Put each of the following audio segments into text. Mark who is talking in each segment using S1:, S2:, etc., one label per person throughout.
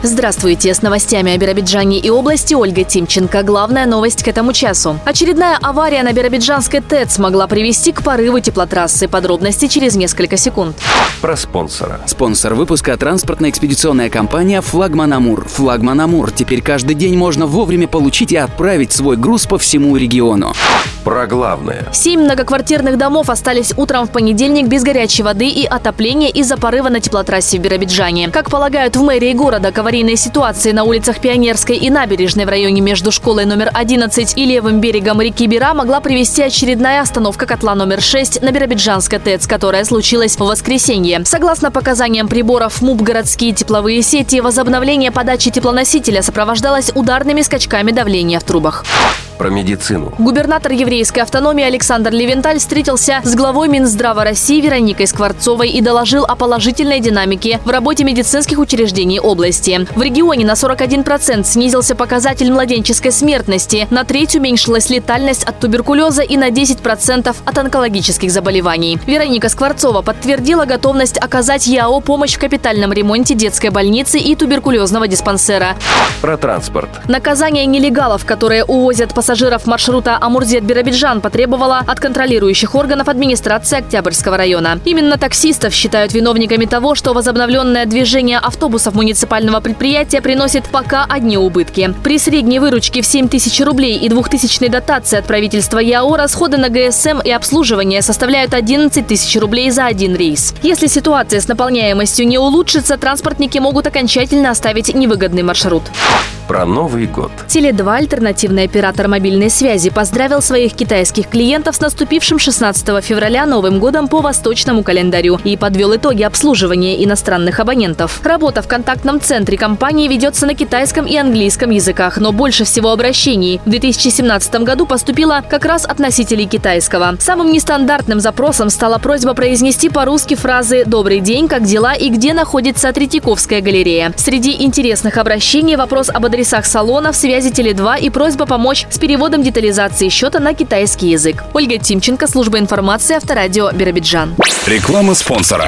S1: Здравствуйте, с новостями о Биробиджане и области Ольга Тимченко. Главная новость к этому часу. Очередная авария на Биробиджанской ТЭЦ могла привести к порыву теплотрассы. Подробности через несколько секунд.
S2: Про спонсора.
S3: Спонсор выпуска — транспортно-экспедиционная компания «Флагман Амур». «Флагман Амур». Теперь каждый день можно вовремя получить и отправить свой груз по всему региону.
S2: Про главное.
S1: 7 многоквартирных домов остались утром в понедельник без горячей воды и отопления из-за порыва на теплотрассе в Биробиджане. Как полагают в мэрии города, к аварийной ситуации на улицах Пионерской и Набережной в районе между школой номер 11 и левым берегом реки Бира могла привести очередная остановка котла номер 6 на Биробиджанской ТЭЦ, которая случилась в воскресенье. Согласно показаниям приборов МУП «Городские тепловые сети», возобновление подачи теплоносителя сопровождалось ударными скачками давления в трубах.
S2: Про медицину.
S1: Губернатор еврейской автономии Александр Левенталь встретился с главой Минздрава России Вероникой Скворцовой и доложил о положительной динамике в работе медицинских учреждений области. В регионе на 41% снизился показатель младенческой смертности, на треть уменьшилась летальность от туберкулеза и на 10% от онкологических заболеваний. Вероника Скворцова подтвердила готовность оказать ЯО помощь в капитальном ремонте детской больницы и туберкулезного диспансера.
S2: Про транспорт.
S1: Наказание нелегалов, которые увозят пассажиров маршрута Амурзет-Биробиджан, потребовала от контролирующих органов администрации Октябрьского района. Именно таксистов считают виновниками того, что возобновленное движение автобусов муниципального предприятия приносит пока одни убытки. При средней выручке в 7 тысяч рублей и 2000 дотации от правительства ЯО расходы на ГСМ и обслуживание составляют 11 тысяч рублей за один рейс. Если ситуация с наполняемостью не улучшится, транспортники могут окончательно оставить невыгодный маршрут.
S2: Про Новый год.
S1: Теле2, альтернативный оператор мобильной связи, поздравил своих китайских клиентов с наступившим 16 февраля Новым годом по восточному календарю и подвел итоги обслуживания иностранных абонентов. Работа в контактном центре компании ведется на китайском и английском языках, но больше всего обращений в 2017 году поступило как раз от носителей китайского. Самым нестандартным запросом стала просьба произнести по-русски фразы «Добрый день, как дела» и «Где находится Третьяковская галерея». Среди интересных обращений вопрос об адресах салонов, связи Теле2 и просьба помочь с переводом детализации счета на китайский язык. Ольга Тимченко, служба информации, Авторадио Биробиджан.
S4: Реклама спонсора.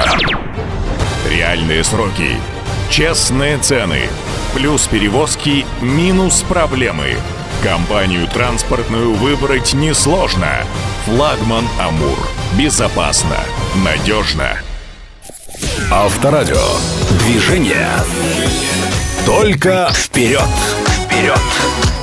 S4: Реальные сроки, честные цены, плюс перевозки, минус проблемы. Компанию транспортную выбрать несложно. Флагман Амур. Безопасно, надежно. Авторадио. Движение. Только вперед! Вперед!